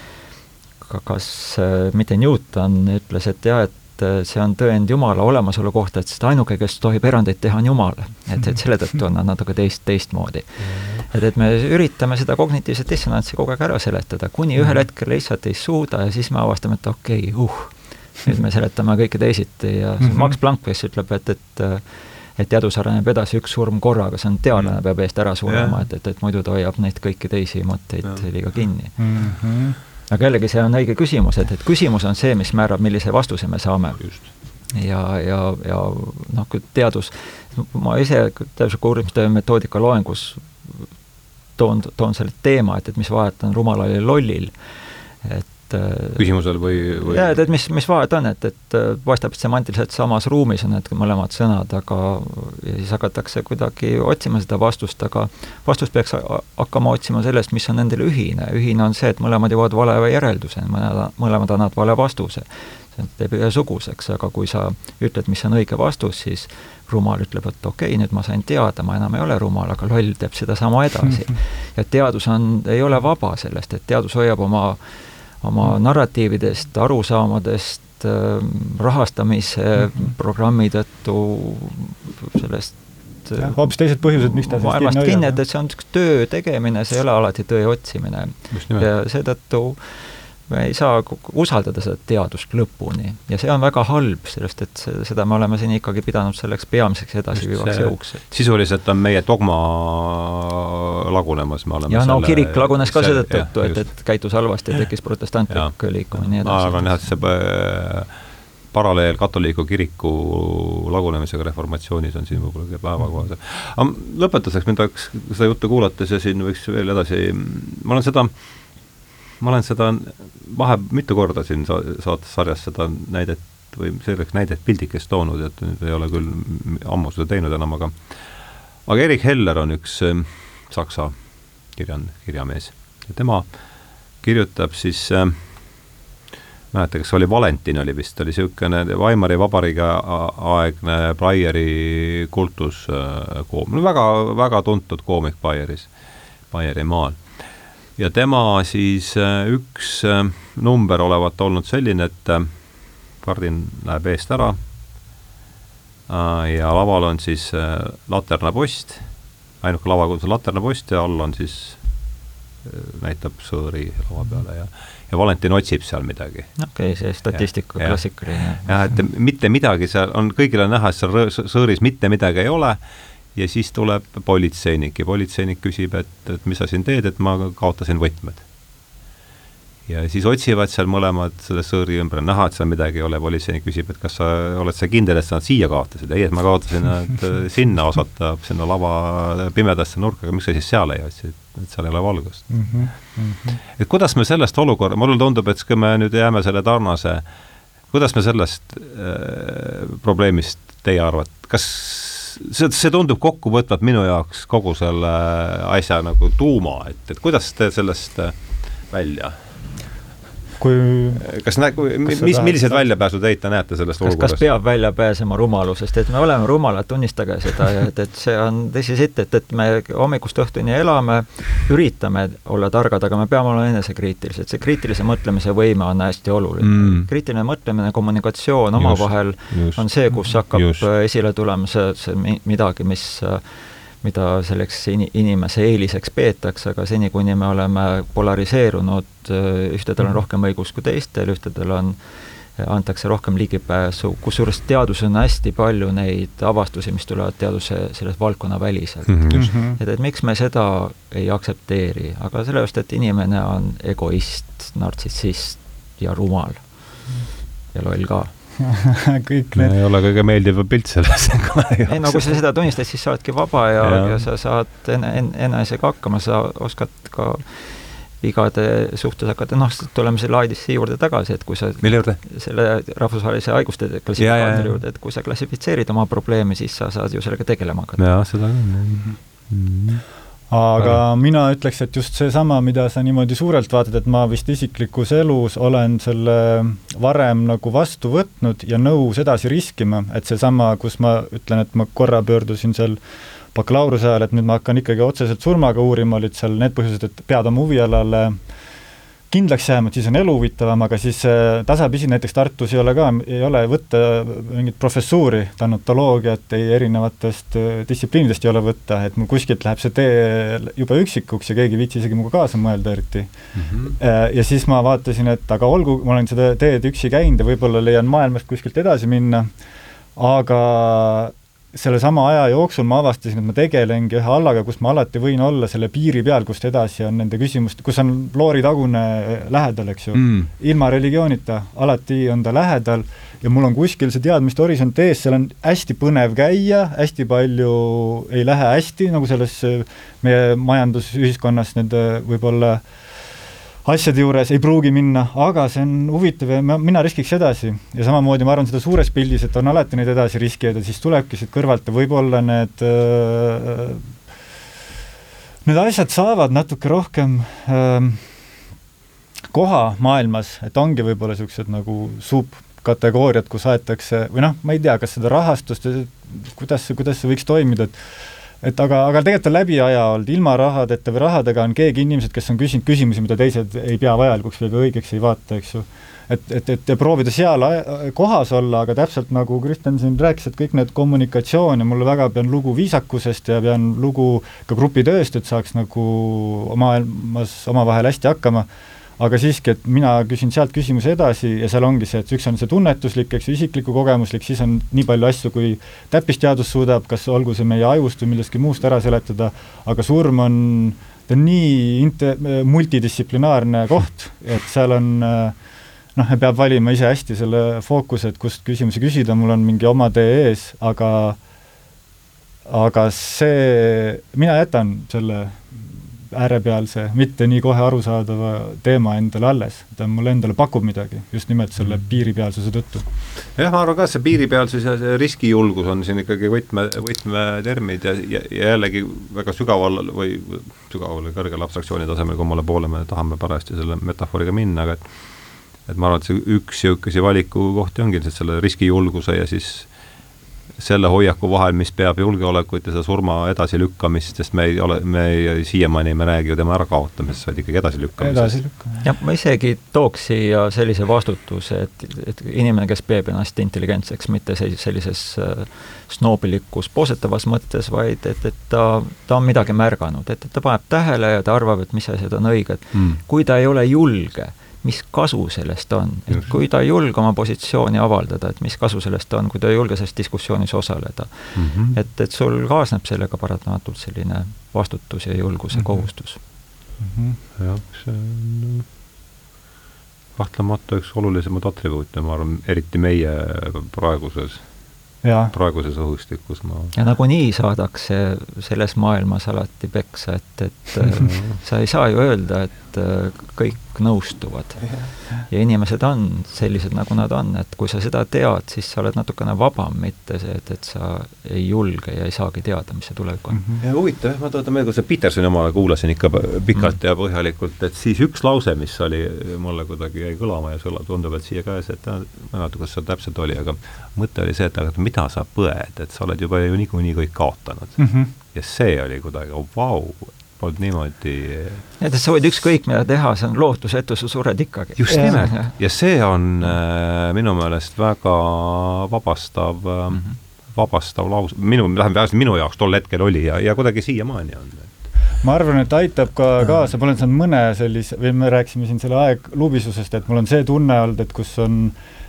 Speaker 3: kas mitte Newton ütles, et et see on tõend Jumala olemasolu kohta, et seda ainuke, kes tohib erandeid teha, on Jumal. Et selle tõttu on natuke teistmoodi. Et me üritame seda kognitiivset dissonantsi kogu aeg ära seletada, kuni ühel hetkel lihtsalt ei suuda ja siis me avastame, et okei, nüüd me seletame kõike teisiti ja Max Planck ütleb, et teadus areneb edasi üks surm korraga, see on teadlane peab eest ära surema, et muidu ta hoiab neid kõiki teisi mõtteid liiga kinni. Aga jällegi see on õige küsimus, et küsimus on see, mis määrab, millise vastuse me saame. Just. Ja kui teadus, ma ise teadusliku uurimistöö metoodika loengus toon selle teema, et mis vahet on rumalal ja lollil. Et
Speaker 2: küsimusel või...
Speaker 3: Jah, et mis vahet on, et paistab, et semantiliselt samas ruumis on need mõlemad sõnad, aga ja siis hakatakse kuidagi otsima seda vastust, aga vastus peaks hakkama otsima sellest, mis on nendele ühine. Ühine on see, et mõlemad jõuavad vale järelduse, mõlemad annavad vale vastuse. See teeb ühesuguseks, aga kui sa ütled, mis on õige vastus, siis rumal ütleb, et okei, nüüd ma sain teada, ma enam ei ole rumal, aga loll teeb seda sama edasi. Ja teadus ei ole vaba sellest, et teadus hoiab oma narratiividest, arusaamadest, rahastamise programmi tõttu sellest
Speaker 4: hoopis teised põhjused, miks ta
Speaker 3: maailmast kinni, et see on töö tegemine, see ei ole alati tõe otsimine. Ja seetõttu me ei saa usaldada seda teadust lõpuni ja see on väga halb, sellest, et seda me oleme siin ikkagi pidanud selleks peamiseks edasiviivaks jõuks.
Speaker 2: Sisuliselt on meie dogma lagunemas, me oleme
Speaker 3: ja kirik lagunes ka seetõttu, et käitus halvasti ja tekkis protestantlik liikumine.
Speaker 2: Ma arvan, et see paralleel katoliiku kiriku lagunemisega reformatsioonis on siin võib-olla kõige päevakohase. Lõpetuseks, mind oleks seda juttu kuulates ja siin võiks veel edasi, ma olen seda mitu korda siin saatessarjas seda näidet või selleks näidet pildikest toonud, et nüüd ei ole küll ammu seda teinud enam, aga Erich Heller on üks saksa kirjamees ja tema kirjutab siis mäletan, kas oli Valentin oli vist, oli siukene Weimari vabariigi aegne Breieri kultus väga, väga tuntud koomik Breieri maal. Ja tema siis üks number olevat olnud selline, et Kardin läheb eest ära ja laval on siis laternapost, ainuke lavakuldus on laternapost ja all on siis näitab sõõri lava peale ja Valentin otsib seal midagi.
Speaker 3: Okei, see statistika klassikaline.
Speaker 2: Ja, et mitte midagi seal on, kõigile näha, et seal sõõris mitte midagi ei ole ja siis tuleb politseinik ja politseinik küsib, et mis sa siin teed, et ma kaotasin võtmed. Ja siis otsivad seal mõlemad selle sõõri ümber, näha, et seal midagi ei ole, politseinik küsib, et kas sa oled sa kindel, et sa siia kaotasid? Ei, et ma kaotasin sinna osata, sinna lava pimedasse nurka, aga miks sa siis seal ei otsi, et seal ei ole valgust. Et kuidas me sellest olukorra, mulle tundub, et kui me nüüd jääme selle tarnase, kuidas me sellest probleemist teie arvad? Kas see tundub kokkuvõtvat minu jaoks kogu selle asja nagu tuuma, et kuidas te sellest välja? Millised väljapääsud te näete sellest olukorrast?
Speaker 3: Kas peab välja pääsema rumalusest, et me oleme rumalad, tunnistage seda, et see on tõsisitt, et me hommikust õhtuni elame, üritame olla targad, aga me peame olema enesekriitilised. See kriitilise mõtlemise võime on hästi oluline. Kriitiline mõtlemine, kommunikatsioon omavahel on see, kus hakkab esile tulema see midagi, mida selleks inimese eeliseks peetakse, aga seni, kuni me oleme polariseerunud, ühtedel on rohkem õigus kui teistel, ühtedel antakse rohkem ligipääsu, kusjuures teadus on hästi palju neid avastusi, mis tulevad teaduse selles valdkonna väliselt. Et miks me seda ei aktsepteeri, aga sellepärast, et inimene on egoist, nartsissist ja rumal ja loll ka.
Speaker 4: Kõik need...
Speaker 2: Ei ole kõige meeldiv pilt selles.
Speaker 3: Ei, no kui sa seda tunnistad, siis sa oledki vaba ja sa saad enesega hakkama, sa oskad ka vigade suhtes hakata, tuleme selle aidisse juurde tagasi, et kui sa selle rahvusvahelise haiguste klassifikaatori juurde, et kui sa klassifitseerid oma probleemi, siis sa saad ju sellega tegelema hakata.
Speaker 2: Jaa, seda on.
Speaker 4: Aga mina ütleks, et just see sama, mida sa niimoodi suurelt vaatad, et ma vist isiklikus elus olen selle varem nagu vastu võtnud ja nõus edasi riskima, et see sama, kus ma ütlen, et ma korra pöördusin seal bakalaureuse ajal, et nüüd ma hakkan ikkagi otseselt surmaga uurima, olid seal need põhjused, et pead oma huvialale kindlaks jääma, et siis on elu huvitavam, aga siis tasapisi näiteks Tartus ei ole võtta mingit professuuri, tanatoloogiat, ei erinevatest distsipliinidest ei ole võtta, et mul kuskilt läheb see tee juba üksikuks ja keegi viitsi isegi muga kaasa mõelda eriti. Ja siis ma vaatasin, et aga olgu, ma olen seda teed üksi käinud ja võib-olla leian maailmast kuskilt edasi minna, aga selle sama aja jooksul ma avastasin, et ma tegelengi ühe allaga, kus ma alati võin olla selle piiri peal, kust edasi on nende küsimust, kus on looritagune lähedal, eks ju. Ilma religioonita, alati on ta lähedal ja mul on kuskil see teadmiste horisont ees, seal on hästi põnev käia, hästi palju ei lähe hästi, nagu selles meie majandusühiskonnas nende võib-olla asjade juures ei pruugi minna, aga see on huvitav ja mina riskiks edasi. Ja samamoodi ma arvan seda suures pildis, et on alati neid edasi riskijad ja siis tulebki siit kõrvalt ja võib-olla need asjad saavad natuke rohkem koha maailmas, et ongi võib-olla sellised nagu subkategooriad, kus aetakse, või ma ei tea, kas seda rahastust, kuidas see võiks toimida, et aga tegelikult on läbi aja olnud, ilma rahadeta või rahadega on keegi inimesed, kes on küsinud küsimusi, mida teised ei pea vajalikuks või õigeks ei vaata, eks ju. Et proovida seal kohas olla, aga täpselt nagu Kristjan siin rääkis, et kõik need kommunikatsioon ja mulle väga pean lugu viisakusest ja pean lugu ka grupitööst, et saaks nagu omavahel hästi hakkama, aga siiski, et mina küsin sealt küsimuse edasi ja seal ongi see, et üks on see tunnetuslik, eks isikliku kogemuslik, siis on nii palju asju, kui täppisteadus suudab, kas olgu see meie ajust või millestki muust ära seletada, aga surm on nii multidistsiplinaarne koht, et seal on peab valima ise hästi selle fookuse, et kust küsimusi küsida, mul on mingi oma tee ees, aga see, mina jätan selle äärepealse, mitte nii kohe arusaadava teema endale alles. Ta mulle endale pakub midagi, just nimelt selle piiripealsuse tõttu.
Speaker 2: Jah, ma arvan ka, see piiripealsus ja see riskijulgus on siin ikkagi võtmetermid ja jällegi väga sügaval või kõrgel abstraktsiooni tasemel, kui poole me tahame parajasti selle metafooriga minna, aga et ma arvan, et see üks jõukesi valikukohti ongi selle riskijulguse ja siis selle hoiaku vahel, mis peab julgeolekut ja seda surma edasi lükkamist, sest me siiamaani me räägi ju tema ära kaotamisest, vaid ikkagi edasi lükkamisest.
Speaker 3: Ja ma isegi tooks siia sellise vastutuse, et inimene, kes peab ennast intelligentseks, mitte sellises snoobilikus posetavas mõttes, vaid et ta on midagi märganud, et ta paneb tähele ja ta arvab, et mis asjad on õiged. Kui ta ei ole julge, mis kasu sellest on, et kui ta ei julge oma positsiooni avaldada, et mis kasu sellest on, kui ta ei julge selles diskussioonis osaleda. Et sul kaasneb sellega paratamatult selline vastutus ja julguse kohustus.
Speaker 2: Jah, see on kahtlemata üks olulisemad atribuute, ma arvan, eriti meie praeguses õhustikus.
Speaker 3: Ja nagu nii saadakse selles maailmas alati peksa, et sa ei saa ju öelda, et kõik nõustuvad. Ja inimesed on sellised, nagu nad on, et kui sa seda tead, siis sa oled natukene vabam, mitte see, et sa ei julge ja ei saagi teada, mis see tulevik on.
Speaker 2: Ja huvitav, ma toetan meelde, kui see Petersoni omale kuulasin ikka pikalt ja põhjalikult, et siis üks lause, mis oli mulle kuidagi jäi kõlama ja tundub, et siia käes, et ma ei mäleta, kus see täpselt oli, aga mõte oli see, et mida sa põed, et sa oled juba ju niikuinii kõik kaotanud. Ja see oli kuidagi, polnud niimoodi.
Speaker 3: Et sa võid ükskõik mida teha, see on lootusetu, sa sured ikkagi.
Speaker 2: Just nimelt. Ja see on minu meelest väga vabastav laus. Minu jaoks tol hetkel oli ja kuidagi siiamaani on.
Speaker 4: Ma arvan, et aitab ka kaasa, ma olen saanud mõne sellise, või me rääksime siin selle aegluubisusest, et mul on see tunne olnud, et kus on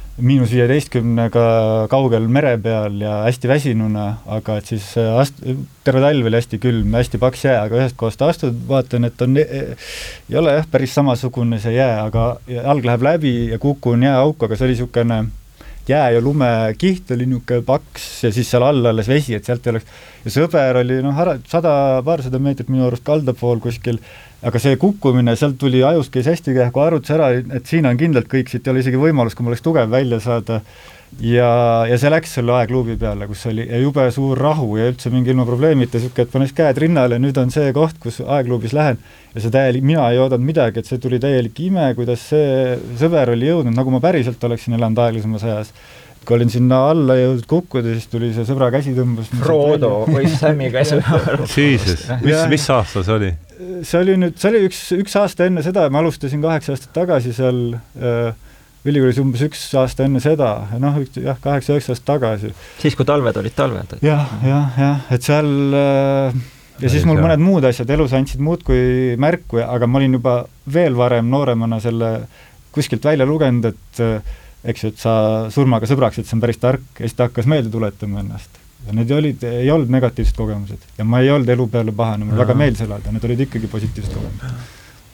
Speaker 4: -15-ga kaugel mere peal ja hästi väsinuna, aga et siis terve talv oli hästi külm, hästi paks jää, aga ühest kohast astud, vaatan, et ei ole päris samasugune see jää, aga jalg läheb läbi ja kukun jääauku, aga see oli niisugune jää ja lume kiht oli niisugune paks ja siis seal all alles vesi, et sealt ei oleks. Ja sõber oli 100-200 meetrit minu arust kaldapool kuskil, aga see kukkumine, sealt tuli ajust käis hästi kähku arvutus ära, et siin on kindlalt kõik, siit ei ole isegi võimalus, kui ma oleks tugev välja saada. Ja see läks selle aegluubi peale, kus oli jube suur rahu ja üldse mingi ilma probleemita, et panes käed rinnale, nüüd on see koht, kus aegluubis lähen. Ja see täielik, mina ei oodanud midagi, et see tuli täielik ime, kuidas see sõber oli jõudnud, nagu ma päriselt oleksin elanud aeglasemas ajas. Kui olin sinna alla jõudnud kukkuda, siis tuli see sõbra käsi tõmbas.
Speaker 3: Frodo või Sammi käsi.
Speaker 2: Jesus, mis aasta see oli?
Speaker 4: See oli üks aasta enne seda, ma alustasin 8 aastat tagasi seal ülikoolis umbes 1 aasta enne seda, 8-9 aastat tagasi.
Speaker 3: Siis, kui talved olid talved.
Speaker 4: Jah, et seal ja siis mul mõned muud asjad elus andsid muud kui märku, aga ma olin juba veel varem nooremana selle kuskilt välja lugenud, et sa surmaga sõbraks, et see on päris tark ja siis ta hakkas meelde tuletama ennast. Ja need ei olnud negatiivsed kogemused ja ma ei olnud elu peale pahane, mul väga meeldis elada, need olid ikkagi positiivsed kogemused.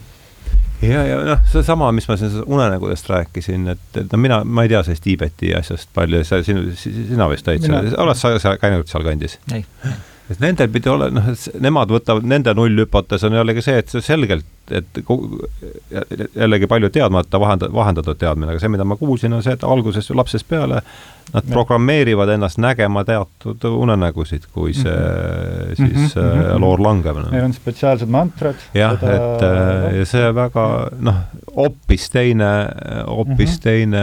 Speaker 2: Ja see sama, mis ma siin unenägudest rääkisin, et ma ei tea sellest Tiibeti asjast palju, sina vist oled sa käinud seal kandis?
Speaker 3: Ei.
Speaker 2: et nendel pidi ole, nemad võtavad, nende nullhüpotees on jällegi see, et see selgelt, et jällegi palju teadmata vahendatud teadmine, aga see, mida ma kuulsin, on see, et alguses lapsest peale nad programmeerivad ennast nägema teatud unenägusid, kui see siis loor langeb.
Speaker 4: Neil on spetsiaalsed mantrad.
Speaker 2: Jah, et ja see väga, hoopis teine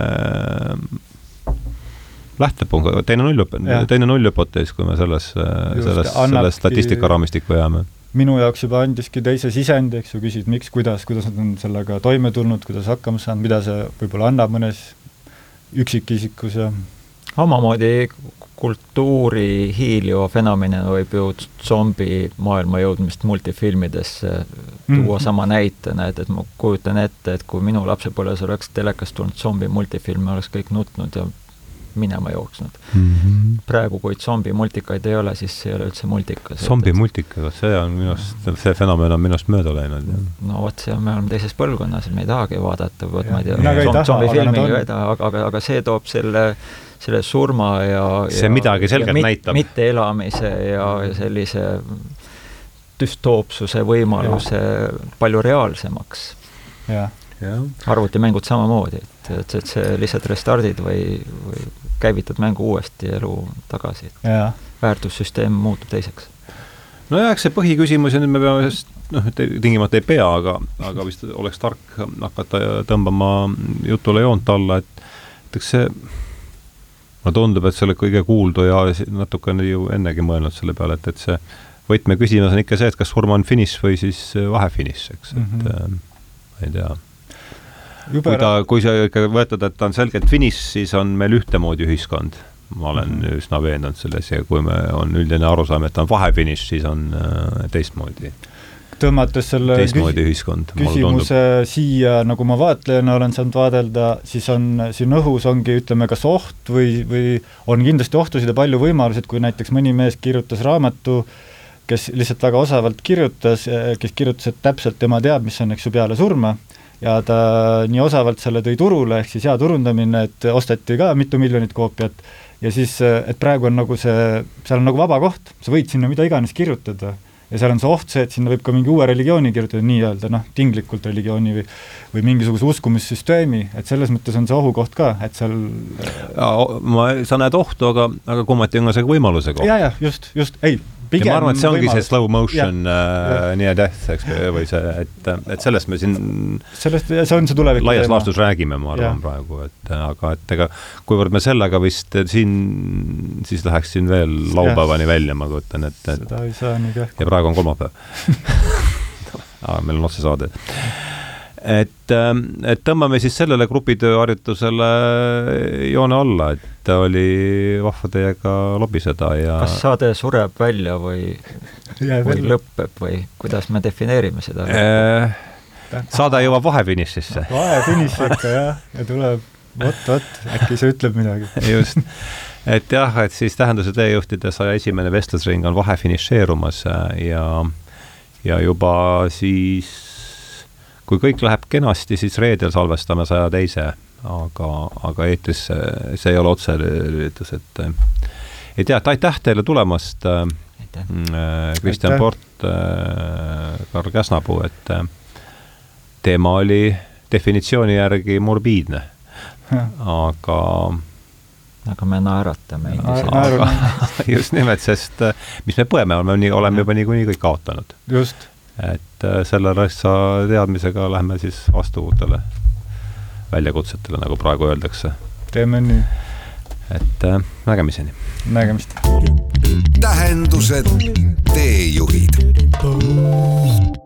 Speaker 2: lähtepunkt, teine nullhüpotees, kui me selles statistikaraamistikku jääme.
Speaker 4: Minu jaoks juba andiski teise sisendi, eks ju, küsid, miks, kuidas nad on sellega toime tulnud, kuidas hakkama saanud, mida see võib-olla annab mõnes üksikisikus ja
Speaker 3: omamoodi kultuuri hiiliva fenomenina võib ju zombi maailma jõudmist multifilmidesse tuua sama näitena, et ma kujutan ette, et kui minu lapsepõlves oleks telekast tulnud zombi multifilmi, oleks kõik nutnud ja minema jooksnud. Praegu, kui zombi multikaid ei ole, siis see ei ole üldse multikas.
Speaker 2: Zombi multikaga, see fenomen on minust mööda läinud.
Speaker 3: No vot, me oleme teises põlvkonnas, me ei tahagi vaadata, ma ei tea, zombi filmi, aga see toob selle surma ja
Speaker 2: see midagi selgelt näitab.
Speaker 3: Mitte elamise ja sellise düstoopsuse võimaluse palju reaalsemaks. Arvutimängud samamoodi, et see lihtsalt restardid või käivitad mängu uuesti elu tagasi. Väärtussüsteem muutub teiseks.
Speaker 2: No jah, see põhiküsimus ja nüüd me peame, tingimata ei pea, aga vist oleks tark hakata tõmbama jutule joont alla, et eks see mulle tundub, et selle kõige kuuldu ja natukene ju ennegi mõelnud selle peale, et see võtmeküsimus on ikka see, et kas surm on finiš või siis vahefiniš, eks, et ma ei tea. Kui sa ikka võetad, et ta on selgelt finiš, siis on meil ühtemoodi ühiskond. Ma olen üsna veendunud selles ja kui me on üldine arusaam, et ta on vahefiniš, siis on teistmoodi.
Speaker 4: Tõmmates selle
Speaker 2: ühiskond,
Speaker 4: küsimuse siia, nagu ma vaatlejana olen saanud vaadelda, siis on siin õhus ongi, ütleme, kas oht või on kindlasti ohtusid ja palju võimalused, kui näiteks mõni mees kirjutas raamatu, kes lihtsalt väga osavalt kirjutas, kes kirjutas, et täpselt tema teab, mis on, eks ju, peale surma, ja ta nii osavalt selle tõi turule, ehk siis hea turundamine, et osteti ka mitu miljonit koopiat, ja siis, et praegu on nagu seal on nagu vaba koht, sa võid sinna mida iganes kirjutada, ja seal on see oht see, et sinna võib ka mingi uue religiooni kirjutada, nii-öelda, tinglikult religiooni või mingisuguse uskumissüsteemi, et selles mõttes on see ohukoht ka, et seal
Speaker 2: sa näed ohtu, aga kummati on ka see võimaluse koht.
Speaker 4: Ja, just, ei, pigem
Speaker 2: ja ma arvan, et see ongi see slow motion near death, eks, või see, et sellest me siin
Speaker 4: see on see tulevik
Speaker 2: laias laastus räägime, ma arvan praegu, aga ega kuivõrd me sellega vist siin siis läheks siin veel laupäevani välja, ma kujutan, et
Speaker 4: seda ei saa nii kähku.
Speaker 2: Ja praegu on kolmapäev. Meil on otse saade. Et tõmbame siis sellele grupitööharjutusele joone alla, et oli vahva teiega lobiseda ja
Speaker 3: kas saade sureb välja või lõpeb või kuidas me defineerime seda?
Speaker 2: Saade jõuab vahefinišisse.
Speaker 4: Vahefinišika, ja tuleb, äkki see ütleb midagi.
Speaker 2: Just. Et jah, et siis Tähenduse teejuhtide 101. vestlusring on vahefinišeerumas ja juba siis kui kõik läheb kenasti, siis reedel salvestame 102, aga eetris see ei ole otse lülitus, et ei tea, et aitäh teile tulemast, Kristjan Port, Karl Käsnapuu, et teema oli definitsiooni järgi morbiidne, aga me naeratame just nimelt, sest mis me põeme, oleme juba niikuinii kõik kaotanud.
Speaker 4: Just.
Speaker 2: Et selle rassa teadmisega lähme siis vastu uutele väljakutsetele, nagu praegu öeldakse.
Speaker 4: Teeme nii.
Speaker 2: Et nägemiseni.
Speaker 4: Nägemist.
Speaker 1: Tähendused, teejuhid.